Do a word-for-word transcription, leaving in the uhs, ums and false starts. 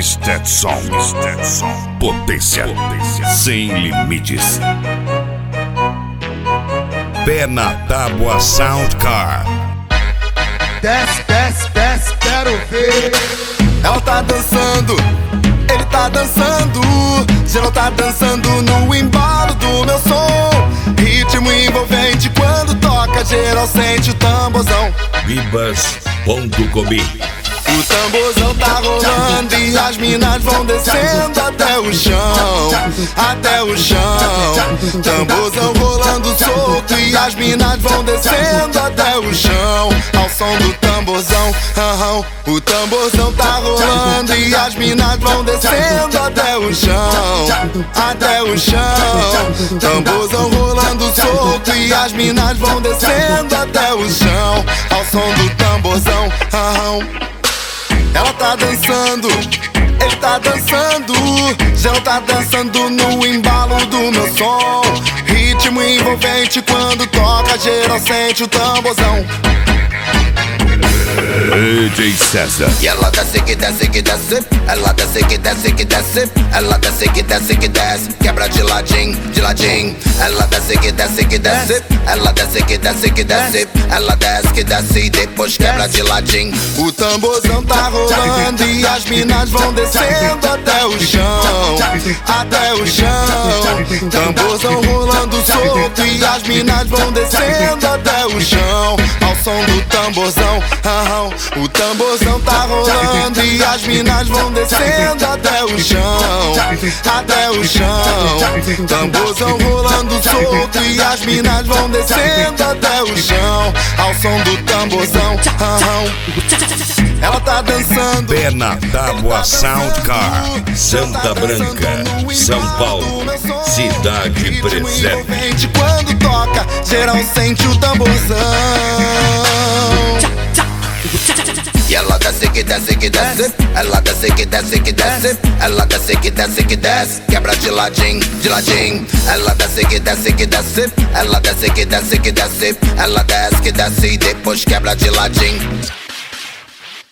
Stetson, Stetson, potência, potência sem limites. Pé na tábua Soundcar. Desce, desce, desce, quero ver. Ela tá dançando, ele tá dançando, geral tá dançando no embalo do meu som. Ritmo envolvente quando toca, geral sente o tamborzão. Bibas ponto comi. O tamborzão tá rolando e as minas vão descendo até o chão, até o chão. Tamborzão rolando solto e as minas vão descendo até o chão, ao som do tamborzão. Aham. O tamborzão tá rolando e as minas vão descendo até o chão, até o chão. Tamborzão rolando solto e as minas vão descendo até o chão, ao som do tamborzão. Aham. Ela tá dançando, ele tá dançando, geral tá dançando no embalo do meu som. Ritmo envolvente quando toca, geral sente o tamborzão. D J César. E ela desce que desce que desce, ela desce que desce que desce, ela desce que desce que desce, quebra de ladinho, de ladinho. Ela desce que desce que desce, ela desce que desce que desce, ela desce que desce e depois quebra de ladinho. O tamborzão tá rolando e as minas vão descendo até o chão, até o chão. Tamborzão rolando solto e as minas vão descendo até o chão, ao som do tamborzão. Aham. O tamborzão tá rolando e as minas vão descendo até o chão, até o chão. Tamborzão rolando solto e as minas vão descendo até o chão, ao som do tamborzão. Aham. Ela tá dançando. Pé na tábua Soundcar. Santa Branca, São Paulo, cidade presente. Quando toca, geral sente o tamborzão. E ela desce que desce que desce, ela desce que desce que desce, ela desce que desce que desce, quebra de ladinho, de ladinho. Ela desce que desce que desce, ela desce que desce que desce, ela desce que desce e depois quebra de ladinho.